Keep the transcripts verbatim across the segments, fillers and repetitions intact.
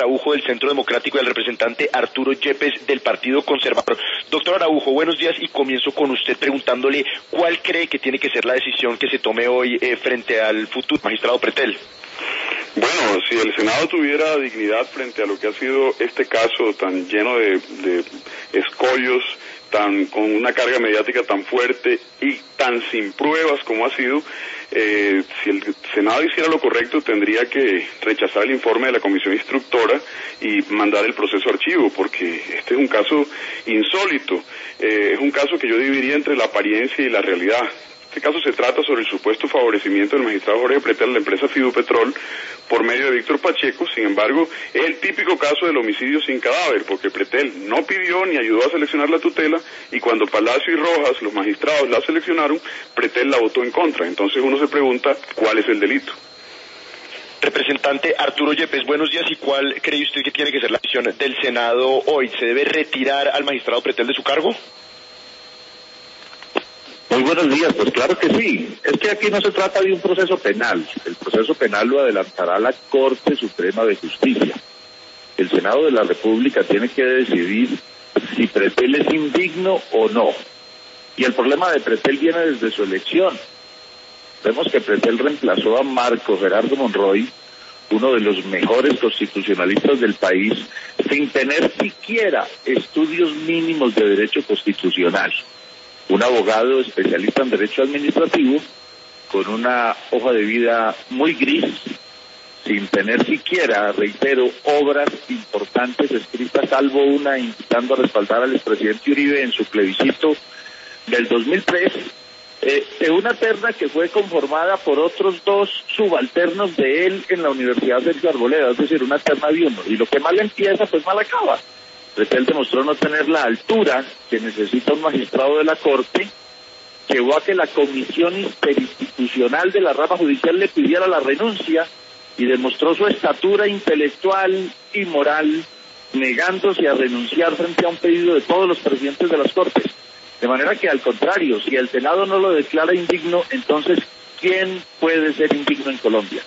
Araujo del Centro Democrático y al representante Arturo Yepes del Partido Conservador. Doctor Araujo, buenos días y comienzo con usted preguntándole cuál cree que tiene que ser la decisión que se tome hoy eh, frente al futuro magistrado Pretel. Bueno, si el Senado tuviera dignidad frente a lo que ha sido este caso tan lleno de, de escollos, tan con una carga mediática tan fuerte y tan sin pruebas como ha sido, eh, si el Senado hiciera lo correcto tendría que rechazar el informe de la comisión instructora y mandar el proceso a archivo, porque este es un caso insólito, eh, es un caso que yo dividiría entre la apariencia y la realidad. En este caso se trata sobre el supuesto favorecimiento del magistrado Jorge Pretel a la empresa Fidupetrol por medio de Víctor Pacheco. Sin embargo, es el típico caso del homicidio sin cadáver, porque Pretel no pidió ni ayudó a seleccionar la tutela, y cuando Palacio y Rojas, los magistrados, la seleccionaron, Pretel la votó en contra. Entonces uno se pregunta, ¿cuál es el delito? Representante Arturo Yepes, buenos días. ¿Y cuál cree usted que tiene que ser la decisión del Senado hoy? ¿Se debe retirar al magistrado Pretel de su cargo? Muy buenos días, pues claro que sí. Es que aquí no se trata de un proceso penal. El proceso penal lo adelantará la Corte Suprema de Justicia. El Senado de la República tiene que decidir si Pretel es indigno o no. Y el problema de Pretel viene desde su elección. Vemos que Pretel reemplazó a Marco Gerardo Monroy, uno de los mejores constitucionalistas del país, sin tener siquiera estudios mínimos de derecho constitucional. Un abogado especialista en derecho administrativo, con una hoja de vida muy gris, sin tener siquiera, reitero, obras importantes escritas, salvo una invitando a respaldar al expresidente Uribe en su plebiscito del dos mil tres, eh, de una terna que fue conformada por otros dos subalternos de él en la Universidad Sergio Arboleda, es decir, una terna de uno, y lo que mal empieza, pues mal acaba. Pretel demostró no tener la altura que necesita un magistrado de la Corte, llevó a que la Comisión Interinstitucional de la rama judicial le pidiera la renuncia y demostró su estatura intelectual y moral, negándose a renunciar frente a un pedido de todos los presidentes de las Cortes. De manera que, al contrario, si el Senado no lo declara indigno, entonces, ¿quién puede ser indigno en Colombia?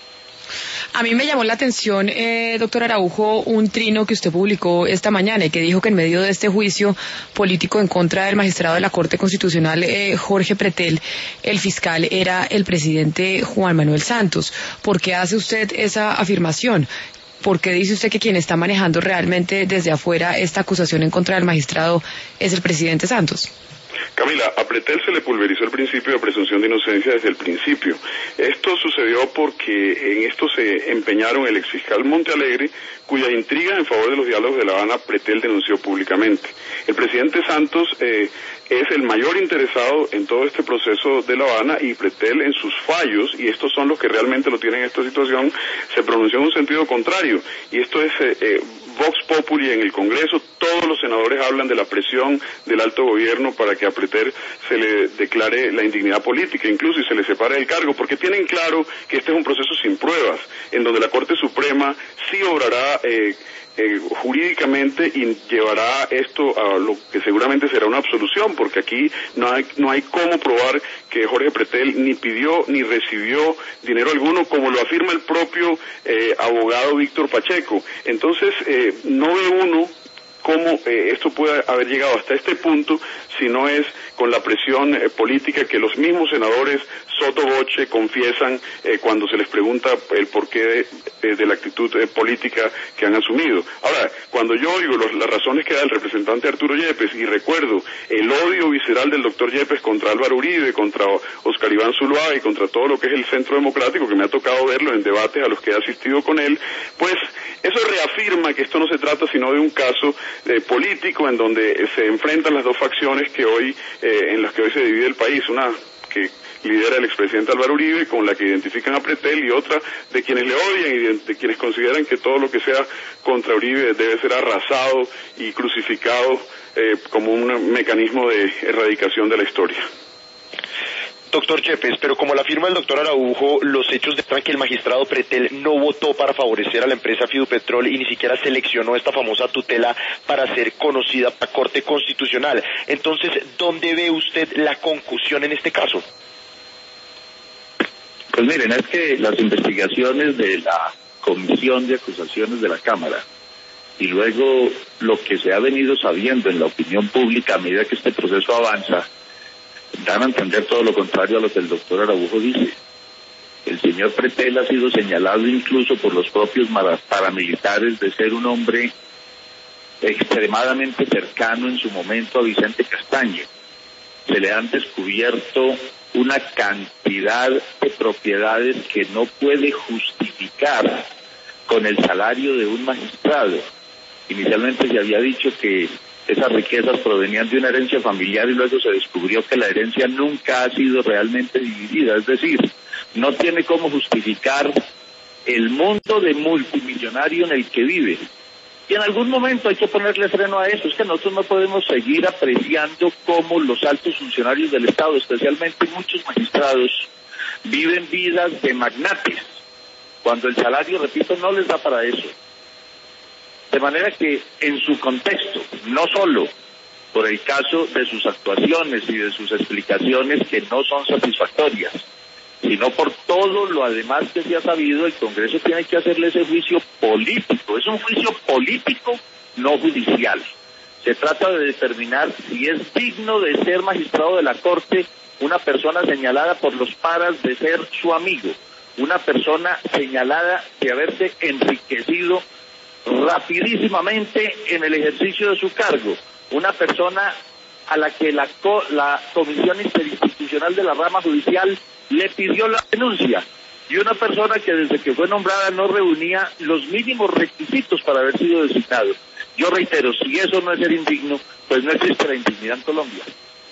A mí me llamó la atención, eh, doctor Araujo, un trino que usted publicó esta mañana y que dijo que en medio de este juicio político en contra del magistrado de la Corte Constitucional, eh, Jorge Pretel, el fiscal era el presidente Juan Manuel Santos. ¿Por qué hace usted esa afirmación? ¿Por qué dice usted que quien está manejando realmente desde afuera esta acusación en contra del magistrado es el presidente Santos? Camila, a Pretel se le pulverizó el principio de presunción de inocencia desde el principio. Esto sucedió porque en esto se empeñaron el exfiscal Montealegre, cuya intriga en favor de los diálogos de La Habana Pretel denunció públicamente. El presidente Santos eh, es el mayor interesado en todo este proceso de La Habana, y Pretel en sus fallos, y estos son los que realmente lo tienen en esta situación, se pronunció en un sentido contrario, y esto es eh, eh, Vox Populi en el Congreso. Todos los senadores hablan de la presión del alto gobierno para que a Pretel se le declare la indignidad política, incluso y se le separe del cargo, porque tienen claro que este es un proceso sin pruebas, en donde la Corte Suprema sí obrará eh, eh, jurídicamente y llevará esto a lo que seguramente será una absolución, porque aquí no hay, no hay cómo probar que Jorge Pretel ni pidió ni recibió dinero alguno, como lo afirma el propio eh, abogado Víctor Pacheco. Entonces, eh, no ve uno cómo eh, esto puede haber llegado hasta este punto si no es con la presión eh, política que los mismos senadores sotto voce confiesan eh, cuando se les pregunta el porqué de, de, de la actitud eh, política que han asumido. Ahora, cuando yo oigo los, las razones que da el representante Arturo Yepes y recuerdo el odio visceral del doctor Yepes contra Álvaro Uribe, contra Oscar Iván Zuluaga y contra todo lo que es el Centro Democrático, que me ha tocado verlo en debates a los que he asistido con él, pues eso reafirma que esto no se trata sino de un caso eh, político en donde eh, se enfrentan las dos facciones que hoy eh, en las que hoy se divide el país, una que lidera el expresidente Álvaro Uribe, con la que identifican a Pretel, y otra de quienes le odian y de, de quienes consideran que todo lo que sea contra Uribe debe ser arrasado y crucificado eh, como un mecanismo de erradicación de la historia. Doctor Yepes, pero como la afirma el doctor Araujo, los hechos demuestran que el magistrado Pretel no votó para favorecer a la empresa Fidupetrol y ni siquiera seleccionó esta famosa tutela para ser conocida por la Corte Constitucional. Entonces, ¿dónde ve usted la concusión en este caso? Pues miren, es que las investigaciones de la comisión de acusaciones de la Cámara, y luego lo que se ha venido sabiendo en la opinión pública a medida que este proceso avanza, dan a entender todo lo contrario a lo que el doctor Araujo dice. El señor Pretel ha sido señalado incluso por los propios paramilitares de ser un hombre extremadamente cercano en su momento a Vicente Castaño. Se le han descubierto una cantidad de propiedades que no puede justificar con el salario de un magistrado. Inicialmente se había dicho que esas riquezas provenían de una herencia familiar y luego se descubrió que la herencia nunca ha sido realmente dividida, es decir, no tiene cómo justificar el monto de multimillonario en el que vive. Y en algún momento hay que ponerle freno a eso. Es que nosotros no podemos seguir apreciando cómo los altos funcionarios del Estado, especialmente muchos magistrados, viven vidas de magnates, cuando el salario, repito, no les da para eso. De manera que en su contexto, no solo por el caso de sus actuaciones y de sus explicaciones que no son satisfactorias, sino por todo lo además que se ha sabido, el Congreso tiene que hacerle ese juicio político. Es un juicio político, no judicial. Se trata de determinar si es digno de ser magistrado de la Corte una persona señalada por los paras de ser su amigo, una persona señalada de haberse enriquecido rapidísimamente en el ejercicio de su cargo, una persona a la que la, co la Comisión Interinstitucional de la Rama Judicial le pidió la denuncia, y una persona que desde que fue nombrada no reunía los mínimos requisitos para haber sido designado. Yo reitero, si eso no es ser indigno, pues no existe la indignidad en Colombia.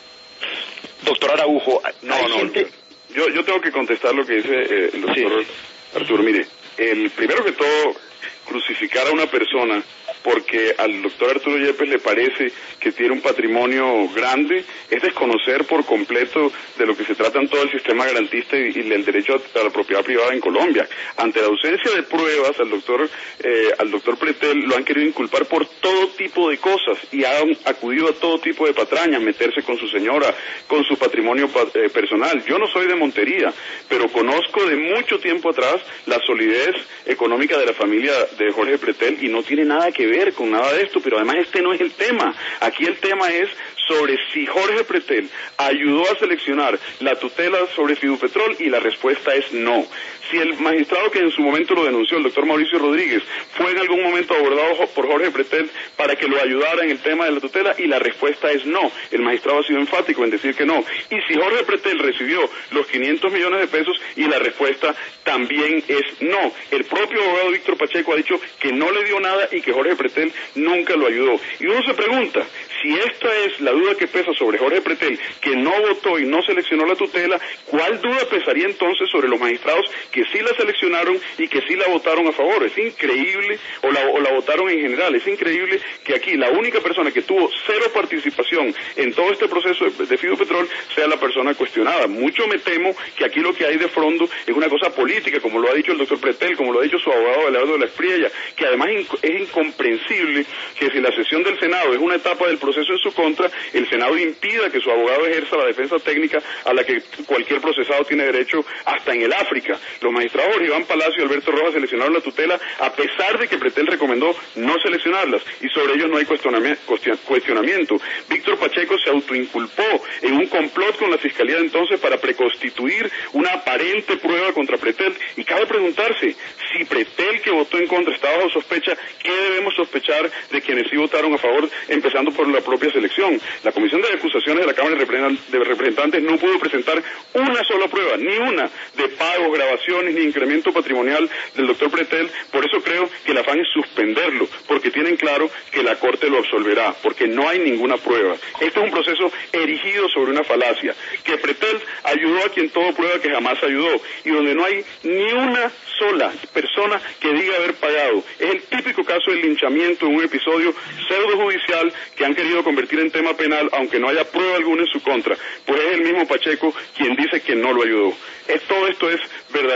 Doctor Araujo, no, no, gente... yo, yo tengo que contestar lo que dice eh, el doctor sí. Arturo. Mire, el primero que todo, crucificar a una persona porque al doctor Arturo Yepes le parece que tiene un patrimonio grande, es desconocer por completo de lo que se trata en todo el sistema garantista y, y el derecho a, a la propiedad privada en Colombia. Ante la ausencia de pruebas, al doctor eh, al doctor Pretel lo han querido inculpar por todo tipo de cosas y han acudido a todo tipo de patrañas, meterse con su señora, con su patrimonio eh, personal. Yo no soy de Montería, pero conozco de mucho tiempo atrás la solidez económica de la familia de Jorge Pretel y no tiene nada que ver con nada de esto, pero además este no es el tema. Aquí el tema es sobre si Jorge Pretel ayudó a seleccionar la tutela sobre Fidupetrol y la respuesta es no. Si el magistrado que en su momento lo denunció, el doctor Mauricio Rodríguez, fue en algún momento abordado por Jorge Pretel para que lo ayudara en el tema de la tutela y la respuesta es no. El magistrado ha sido enfático en decir que no. Y si Jorge Pretel recibió los quinientos millones de pesos y la respuesta también es no. El propio abogado Víctor Pacheco ha dicho que no le dio nada y que Jorge Pretel nunca lo ayudó. Y uno se pregunta, si esta es la duda que pesa sobre Jorge Pretel, que no votó y no seleccionó la tutela, ¿cuál duda pesaría entonces sobre los magistrados que sí la seleccionaron y que sí la votaron a favor? Es increíble, o la, o la votaron en general, es increíble que aquí la única persona que tuvo cero participación en todo este proceso de, de Fidupetrol sea la persona cuestionada. Mucho me temo que aquí lo que hay de fondo es una cosa política, como lo ha dicho el doctor Pretel, como lo ha dicho su abogado Abelardo de la Espriella, que además es incomprensible que si la sesión del Senado es una etapa del proceso en su contra, el Senado impida que su abogado ejerza la defensa técnica a la que cualquier procesado tiene derecho hasta en el África. Los magistrados Iván Palacio y Alberto Rojas seleccionaron la tutela a pesar de que Pretel recomendó no seleccionarlas y sobre ellos no hay cuestionamiento. Víctor Pacheco se autoinculpó en un complot con la Fiscalía de entonces para preconstituir una aparente prueba contra Pretel y cabe preguntarse si Pretel, que votó en contra, está bajo sospecha, ¿qué debemos sospechar de quienes sí votaron a favor, empezando por la propia selección? La Comisión de Acusaciones de la Cámara de Representantes no pudo presentar una sola prueba, ni una, de pagos, grabaciones, ni incremento patrimonial del doctor Pretel. Por eso creo que el afán es suspenderlo, porque tienen claro que la Corte lo absolverá, porque no hay ninguna prueba. Este es un proceso erigido sobre una falacia, que Pretel ayudó a quien todo prueba que jamás ayudó, y donde no hay ni una sola persona que diga haber pagado. Es el típico caso del linchamiento en un episodio pseudo judicial que han querido convertir en tema penal, aunque no haya prueba alguna en su contra, pues es el mismo Pacheco quien dice que no lo ayudó. Es, todo esto es verdaderamente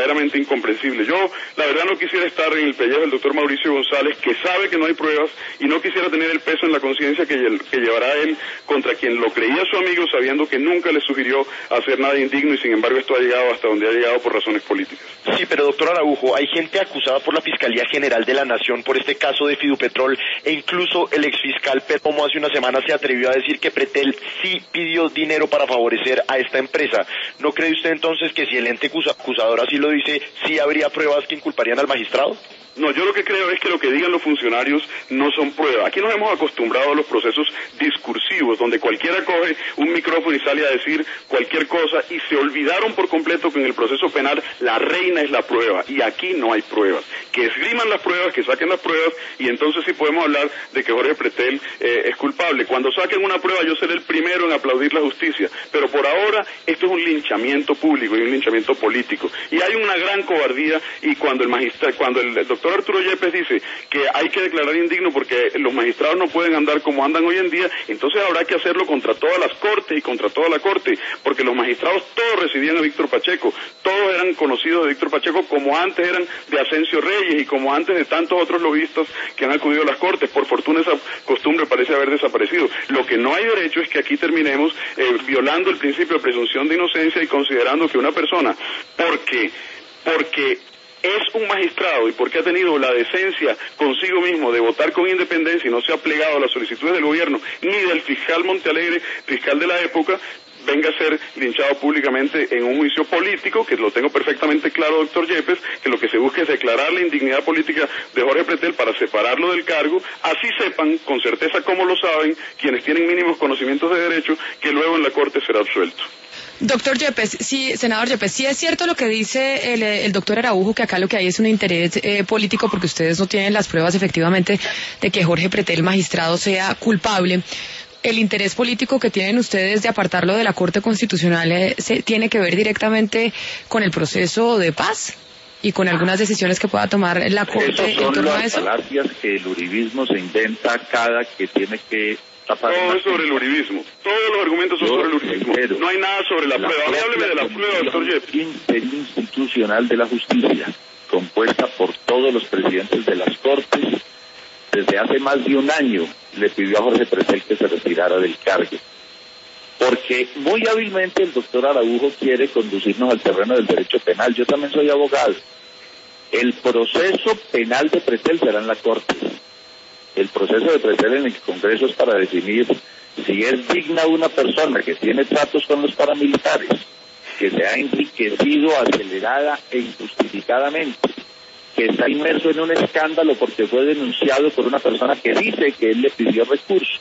verdaderamente incomprensible. Yo, la verdad, no quisiera estar en el pellejo del doctor Mauricio González, que sabe que no hay pruebas, y no quisiera tener el peso en la conciencia que, que llevará él contra quien lo creía su amigo, sabiendo que nunca le sugirió hacer nada indigno, y sin embargo esto ha llegado hasta donde ha llegado por razones políticas. Sí, pero doctor Araujo, hay gente acusada por la Fiscalía General de la Nación por este caso de Fidupetrol, e incluso el exfiscal Perdomo hace una semana se atrevió a decir que Pretel sí pidió dinero para favorecer a esta empresa. ¿No cree usted entonces que si el ente acusador así lo dice, sí habría pruebas que inculparían al magistrado? No, yo lo que creo es que lo que digan los funcionarios no son pruebas. Aquí nos hemos acostumbrado a los procesos discursivos, donde cualquiera coge un micrófono y sale a decir cualquier cosa, y se olvidaron por completo que en el proceso penal la reina es la prueba, y aquí no hay pruebas. Que esgriman las pruebas, que saquen las pruebas, y entonces sí podemos hablar de que Jorge Pretel eh, es culpable. Cuando saquen una prueba yo seré el primero en aplaudir la justicia, pero por ahora esto es un linchamiento público y un linchamiento político. Y hay una gran cobardía, y cuando el magistrado, cuando el doctor doctor Arturo Yepes dice que hay que declarar indigno porque los magistrados no pueden andar como andan hoy en día, entonces habrá que hacerlo contra todas las cortes y contra toda la corte, porque los magistrados todos residían a Víctor Pacheco, todos eran conocidos de Víctor Pacheco como antes eran de Asensio Reyes y como antes de tantos otros lobistas que han acudido a las cortes. Por fortuna esa costumbre parece haber desaparecido. Lo que no hay derecho es que aquí terminemos eh, violando el principio de presunción de inocencia y considerando que una persona, porque porque es un magistrado y porque ha tenido la decencia consigo mismo de votar con independencia y no se ha plegado a las solicitudes del gobierno ni del fiscal Montealegre, fiscal de la época, venga a ser linchado públicamente en un juicio político, que lo tengo perfectamente claro, doctor Yepes, que lo que se busca es declarar la indignidad política de Jorge Pretel para separarlo del cargo, así sepan, con certeza como lo saben, quienes tienen mínimos conocimientos de derecho, que luego en la Corte será absuelto. Doctor Yepes, sí, senador Yepes, sí es cierto lo que dice el, el doctor Araujo, que acá lo que hay es un interés eh, político porque ustedes no tienen las pruebas efectivamente de que Jorge Pretel, magistrado, sea culpable. El interés político que tienen ustedes de apartarlo de la Corte Constitucional eh, se, tiene que ver directamente con el proceso de paz y con algunas decisiones que pueda tomar la Corte en torno a eso. Son las falacias que el uribismo se inventa cada que tiene que tapar. Todo es sobre el uribismo. Todos los argumentos son Yo sobre el uribismo. Entero. No hay nada sobre la, la prueba. Hábleme de la prueba, doctor Yepes. Interinstitucional de la Justicia, compuesta por todos los presidentes de las Cortes, desde hace más de un año le pidió a Jorge Pretel que se retirara del cargo, porque muy hábilmente el doctor Araujo quiere conducirnos al terreno del derecho penal. Yo también soy abogado. El proceso penal de Pretel será en la Corte. El proceso de Pretel en el Congreso es para definir si es digna una persona que tiene tratos con los paramilitares, que se ha enriquecido acelerada e injustificadamente, que está inmerso en un escándalo porque fue denunciado por una persona que dice que él le pidió recursos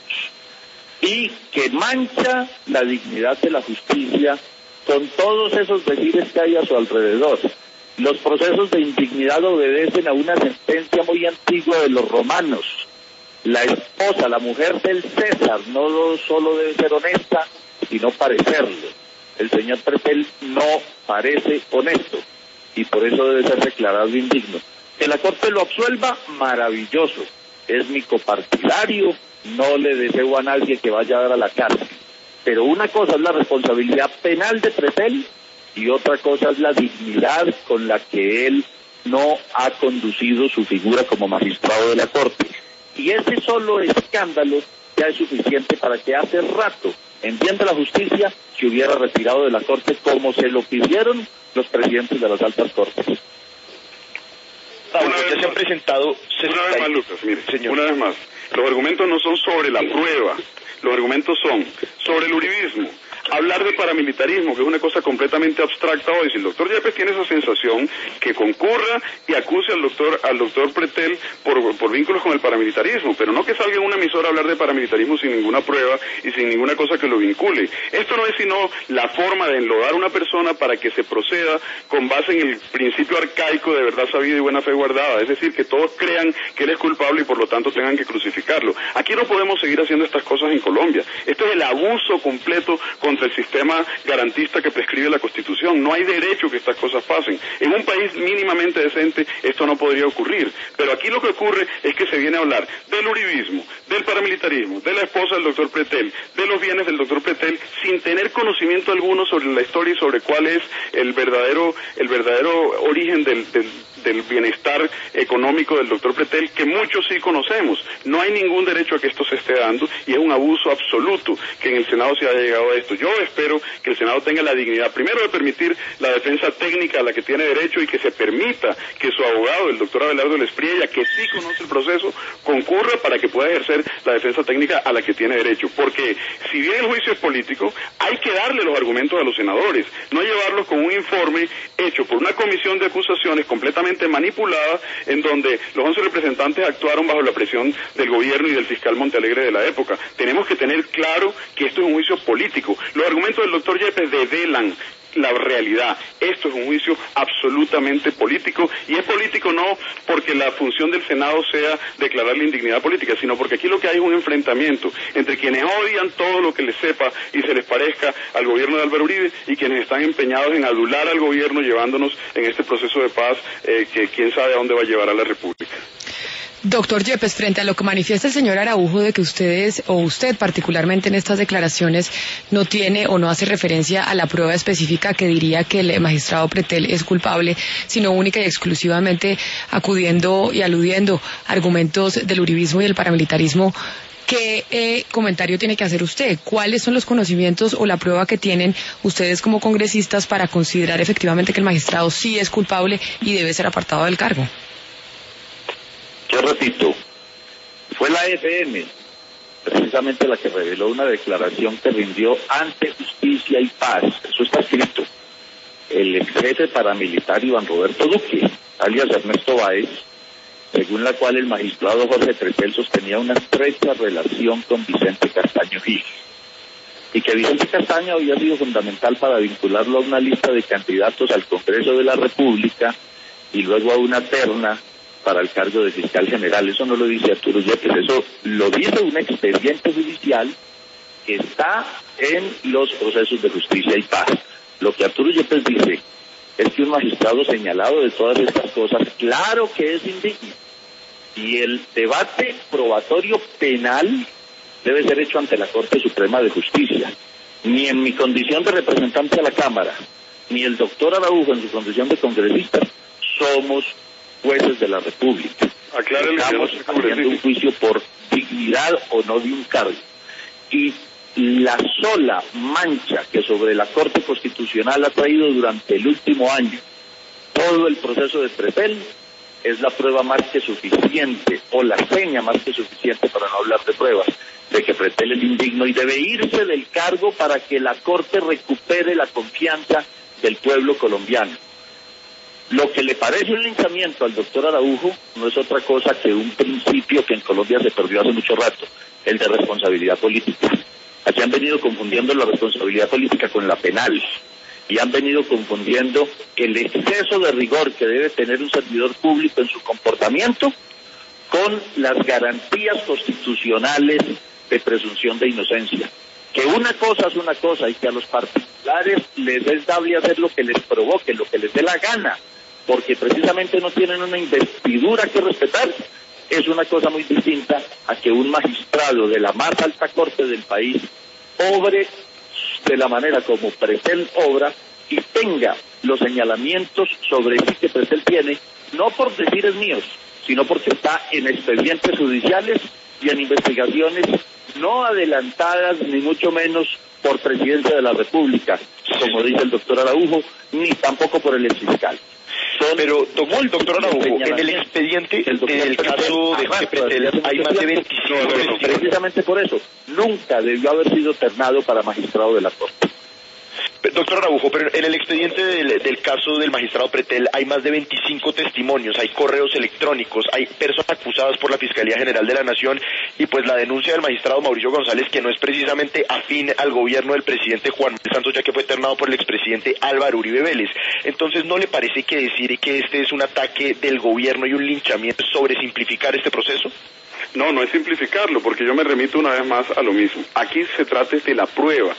y que mancha la dignidad de la justicia con todos esos decires que hay a su alrededor. Los procesos de indignidad obedecen a una sentencia muy antigua de los romanos. La esposa, la mujer del César, no solo debe ser honesta, sino parecerlo. El señor Pretel no parece honesto y por eso debe ser declarado indigno. Que la Corte lo absuelva, maravilloso. Es mi copartidario, no le deseo a nadie que vaya a dar a la cárcel. Pero una cosa es la responsabilidad penal de Pretel y otra cosa es la dignidad con la que él no ha conducido su figura como magistrado de la Corte. Y ese solo escándalo ya es suficiente para que hace rato, en bien de la justicia, se hubiera retirado de la Corte como se lo pidieron los presidentes de las altas Cortes. Una vez se han presentado... Una vez más, Lucas, mire, señor. Una vez más. Los argumentos no son sobre la prueba, los argumentos son sobre el uribismo. Hablar de paramilitarismo, que es una cosa completamente abstracta hoy. Si el doctor Yepes tiene esa sensación, que concurra y acuse al doctor al doctor Pretel por, por vínculos con el paramilitarismo, pero no que salga en una emisora a hablar de paramilitarismo sin ninguna prueba y sin ninguna cosa que lo vincule. Esto no es sino la forma de enlodar a una persona para que se proceda con base en el principio arcaico de verdad sabida y buena fe guardada, es decir, que todos crean que él es culpable y por lo tanto tengan que crucificarlo. Aquí no podemos seguir haciendo estas cosas en Colombia. Esto es el abuso completo con contra el sistema garantista que prescribe la Constitución. No hay derecho que estas cosas pasen. En un país mínimamente decente esto no podría ocurrir, pero aquí lo que ocurre es que se viene a hablar del uribismo, del paramilitarismo, de la esposa del doctor Pretel, de los bienes del doctor Pretel, sin tener conocimiento alguno sobre la historia y sobre cuál es el verdadero el verdadero origen del, del, del bienestar económico del doctor Pretel, que muchos sí conocemos. No hay ningún derecho a que esto se esté dando y es un abuso absoluto que en el Senado se haya llegado a esto. Yo espero que el Senado tenga la dignidad, primero, de permitir la defensa técnica a la que tiene derecho y que se permita que su abogado, el doctor Abelardo Lespriella, que sí conoce el proceso, concurra para que pueda ejercer la defensa técnica a la que tiene derecho. Porque si bien el juicio es político, hay que darle los argumentos a los senadores, no llevarlos con un informe hecho por una comisión de acusaciones completamente manipulada, en donde los once representantes actuaron bajo la presión del gobierno y del fiscal Montealegre de la época. Tenemos que tener claro que esto es un juicio político. Los argumentos del doctor Yepes develan la realidad. Esto es un juicio absolutamente político, y es político no porque la función del Senado sea declarar la indignidad política, sino porque aquí lo que hay es un enfrentamiento entre quienes odian todo lo que les sepa y se les parezca al gobierno de Álvaro Uribe y quienes están empeñados en adular al gobierno llevándonos en este proceso de paz eh, que quién sabe a dónde va a llevar a la República. Doctor Yepes, frente a lo que manifiesta el señor Araujo de que ustedes, o usted particularmente en estas declaraciones, no tiene o no hace referencia a la prueba específica que diría que el magistrado Pretel es culpable, sino única y exclusivamente acudiendo y aludiendo a argumentos del uribismo y el paramilitarismo, ¿qué eh, comentario tiene que hacer usted? ¿Cuáles son los conocimientos o la prueba que tienen ustedes como congresistas para considerar efectivamente que el magistrado sí es culpable y debe ser apartado del cargo? Yo repito, fue la F M precisamente la que reveló una declaración que rindió ante Justicia y Paz. Eso está escrito. El ex jefe paramilitar Iván Roberto Duque, alias Ernesto Báez, según la cual el magistrado Jorge Pretel sostenía una estrecha relación con Vicente Castaño Gil, y que Vicente Castaño había sido fundamental para vincularlo a una lista de candidatos al Congreso de la República y luego a una terna para el cargo de fiscal general. Eso no lo dice Arturo Yepes, eso lo dice un expediente judicial que está en los procesos de Justicia y Paz. Lo que Arturo Yepes dice es que un magistrado señalado de todas estas cosas, claro que es indigno, y el debate probatorio penal debe ser hecho ante la Corte Suprema de Justicia. Ni en mi condición de representante a la Cámara, ni el doctor Araujo en su condición de congresista, somos jueces de la República. Estamos haciendo un juicio por dignidad o no de un cargo. Y la sola mancha que sobre la Corte Constitucional ha traído durante el último año todo el proceso de Pretel es la prueba más que suficiente, o la seña más que suficiente, para no hablar de pruebas, de que Pretel es indigno y debe irse del cargo para que la Corte recupere la confianza del pueblo colombiano. Lo que le parece un linchamiento al doctor Araujo no es otra cosa que un principio que en Colombia se perdió hace mucho rato, el de responsabilidad política. Aquí han venido confundiendo la responsabilidad política con la penal, y han venido confundiendo el exceso de rigor que debe tener un servidor público en su comportamiento con las garantías constitucionales de presunción de inocencia. Que una cosa es una cosa y que a los particulares les es dable hacer lo que les provoque, lo que les dé la gana, porque precisamente no tienen una investidura que respetar, es una cosa muy distinta a que un magistrado de la más alta corte del país obre de la manera como Pretel obra y tenga los señalamientos sobre sí que Pretel tiene, no por decires míos, sino porque está en expedientes judiciales y en investigaciones no adelantadas, ni mucho menos por Presidencia de la República, como dice el doctor Araujo, ni tampoco por el exfiscal. Pero, doctor, doctor Araujo, en el expediente, en el caso de Jorge Pretel, hay más de veinticinco testimonios. Precisamente por eso, nunca debió haber sido ternado para magistrado de la Corte. Doctor Araujo, pero en el expediente del, del caso del magistrado Pretel hay más de veinticinco testimonios, hay correos electrónicos, hay personas acusadas por la Fiscalía General de la Nación, y pues la denuncia del magistrado Mauricio González, que no es precisamente afín al gobierno del presidente Juan Manuel Santos, ya que fue ternado por el expresidente Álvaro Uribe Vélez. Entonces, ¿no le parece que decir que este es un ataque del gobierno y un linchamiento es sobresimplificar este proceso? No, no es simplificarlo, porque yo me remito una vez más a lo mismo. Aquí se trata de la prueba.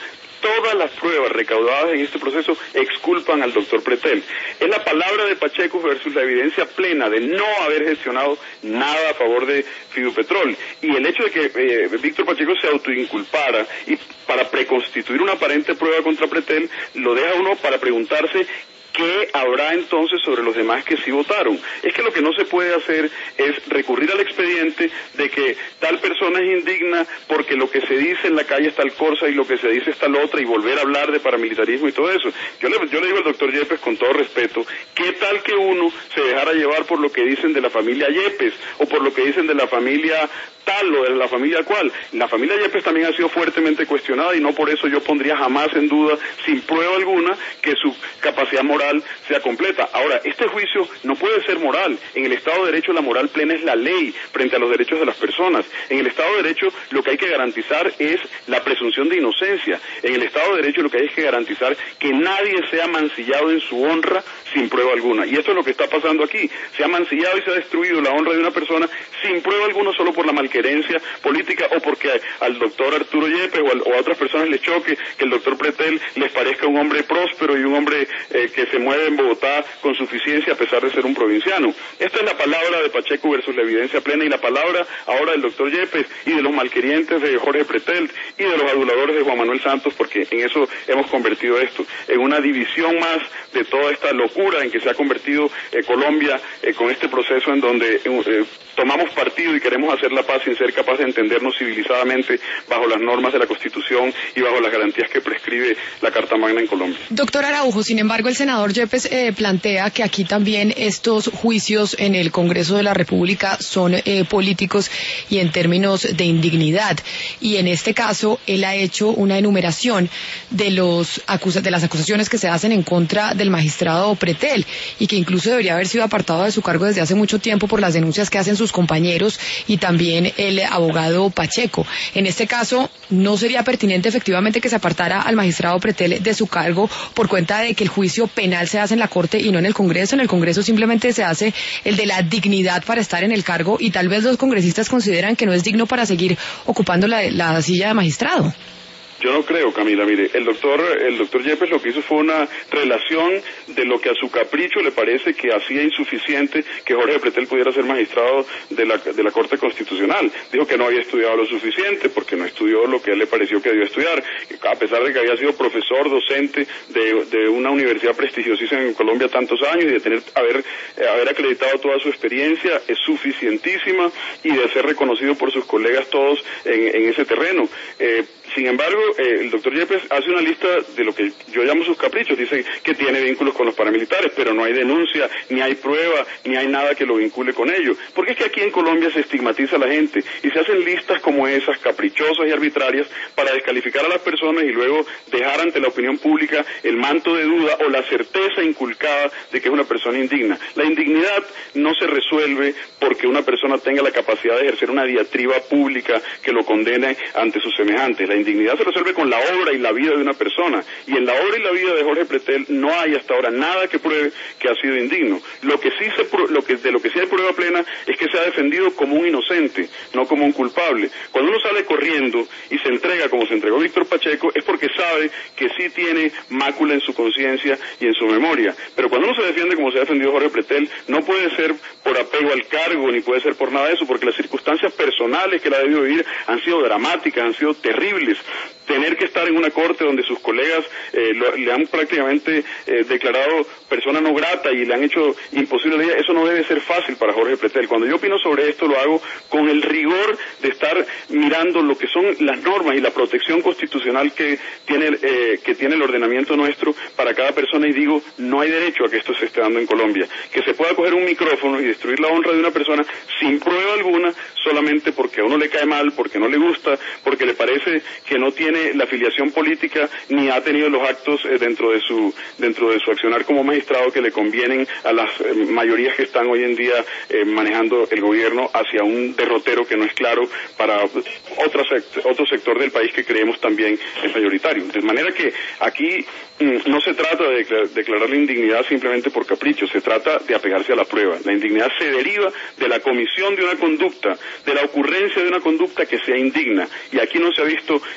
todas las pruebas recaudadas en este proceso exculpan al doctor Pretel. Es la palabra de Pacheco versus la evidencia plena de no haber gestionado nada a favor de Fidupetrol. Y el hecho de que eh, Víctor Pacheco se autoinculpara y para preconstituir una aparente prueba contra Pretel, lo deja uno para preguntarse ¿qué habrá entonces sobre los demás que sí votaron? Es que lo que no se puede hacer es recurrir al expediente de que tal persona es indigna porque lo que se dice en la calle es tal cosa y lo que se dice es tal otra y volver a hablar de paramilitarismo y todo eso. Yo le, yo le digo al doctor Yepes con todo respeto, ¿qué tal que uno se dejara llevar por lo que dicen de la familia Yepes o por lo que dicen de la familia tal o de la familia cual? La familia Yepes también ha sido fuertemente cuestionada y no por eso yo pondría jamás en duda, sin prueba alguna, que su capacidad moral sea completa. Ahora, este juicio no puede ser moral. En el Estado de Derecho la moral plena es la ley frente a los derechos de las personas. En el Estado de Derecho lo que hay que garantizar es la presunción de inocencia. En el Estado de Derecho lo que hay es que garantizar que nadie sea mancillado en su honra sin prueba alguna. Y esto es lo que está pasando aquí. Se ha mancillado y se ha destruido la honra de una persona sin prueba alguna solo por la malquerencia política o porque al doctor Arturo Yepes o, al, o a otras personas les choque que el doctor Pretel les parezca un hombre próspero y un hombre eh, que se mueve en Bogotá con suficiencia a pesar de ser un provinciano. Esta es la palabra de Pacheco versus la evidencia plena y la palabra ahora del doctor Yepes y de los malquerientes de Jorge Pretel y de los aduladores de Juan Manuel Santos, porque en eso hemos convertido esto, en una división más de toda esta locura en que se ha convertido eh, Colombia eh, con este proceso en donde eh, tomamos partido y queremos hacer la paz sin ser capaces de entendernos civilizadamente bajo las normas de la Constitución y bajo las garantías que prescribe la Carta Magna en Colombia. Doctor Araujo, sin embargo, el senador Yepes eh, plantea que aquí también estos juicios en el Congreso de la República son eh, políticos y en términos de indignidad. Y en este caso, él ha hecho una enumeración de, los acusa de las acusaciones que se hacen en contra del magistrado Pretel y que incluso debería haber sido apartado de su cargo desde hace mucho tiempo por las denuncias que hacen sus compañeros y también el abogado Pacheco. En este caso, ¿no sería pertinente efectivamente que se apartara al magistrado Pretel de su cargo por cuenta de que el juicio penal se hace en la Corte y no en el Congreso? En el Congreso simplemente se hace el de la dignidad para estar en el cargo y tal vez los congresistas consideran que no es digno para seguir ocupando la, la silla de magistrado. Yo no creo, Camila. Mire, el doctor el doctor Yepes lo que hizo fue una relación de lo que a su capricho le parece que hacía insuficiente que Jorge Pretel pudiera ser magistrado de la de la Corte Constitucional. Dijo que no había estudiado lo suficiente porque no estudió lo que a él le pareció que debió estudiar, a pesar de que había sido profesor, docente de, de una universidad prestigiosísima en Colombia tantos años y de tener haber haber acreditado toda su experiencia es suficientísima y de ser reconocido por sus colegas todos en, en ese terreno. Eh, Sin embargo, eh, el doctor Yepes hace una lista de lo que yo llamo sus caprichos. Dice que tiene vínculos con los paramilitares, pero no hay denuncia, ni hay prueba, ni hay nada que lo vincule con ello. Porque es que aquí en Colombia se estigmatiza a la gente y se hacen listas como esas, caprichosas y arbitrarias, para descalificar a las personas y luego dejar ante la opinión pública el manto de duda o la certeza inculcada de que es una persona indigna. La indignidad no se resuelve porque una persona tenga la capacidad de ejercer una diatriba pública que lo condene ante sus semejantes. La indignidad se resuelve con la obra y la vida de una persona, y en la obra y la vida de Jorge Pretel no hay hasta ahora nada que pruebe que ha sido indigno. Lo que sí se lo que de lo que sí hay prueba plena es que se ha defendido como un inocente, no como un culpable. Cuando uno sale corriendo y se entrega como se entregó Víctor Pacheco es porque sabe que sí tiene mácula en su conciencia y en su memoria. Pero cuando uno se defiende como se ha defendido Jorge Pretel, no puede ser por apego al cargo ni puede ser por nada de eso, porque las circunstancias personales que él ha debido vivir han sido dramáticas, han sido terribles. Tener que estar en una corte donde sus colegas eh, lo, le han prácticamente eh, declarado persona no grata y le han hecho imposible la vida, eso no debe ser fácil para Jorge Pretel. Cuando yo opino sobre esto lo hago con el rigor de estar mirando lo que son las normas y la protección constitucional que tiene eh, que tiene el ordenamiento nuestro para cada persona, y digo, no hay derecho a que esto se esté dando en Colombia, que se pueda coger un micrófono y destruir la honra de una persona sin prueba alguna, solamente porque a uno le cae mal, porque no le gusta, porque le parece que no tiene la afiliación política ni ha tenido los actos eh, dentro de su dentro de su accionar como magistrado que le convienen a las eh, mayorías que están hoy en día eh, manejando el gobierno hacia un derrotero que no es claro para otra sect otro sector del país que creemos también es mayoritario. De manera que aquí mm, no se trata de declarar, declarar la indignidad simplemente por capricho, se trata de apegarse a la prueba. La indignidad se deriva de la comisión de una conducta, de la ocurrencia de una conducta que sea indigna, y aquí no se ha visto ninguna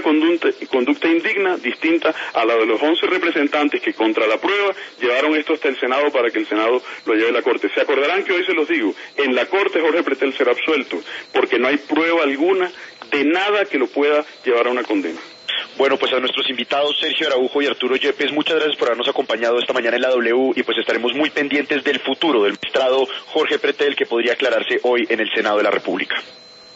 conducta, conducta indigna distinta a la de los once representantes que contra la prueba llevaron esto hasta el Senado para que el Senado lo lleve a la Corte. Se acordarán que hoy se los digo, en la Corte Jorge Pretel será absuelto, porque no hay prueba alguna de nada que lo pueda llevar a una condena. Bueno, pues a nuestros invitados Sergio Araujo y Arturo Yepes, muchas gracias por habernos acompañado esta mañana en la W, y pues estaremos muy pendientes del futuro del magistrado Jorge Pretel, que podría aclararse hoy en el Senado de la República.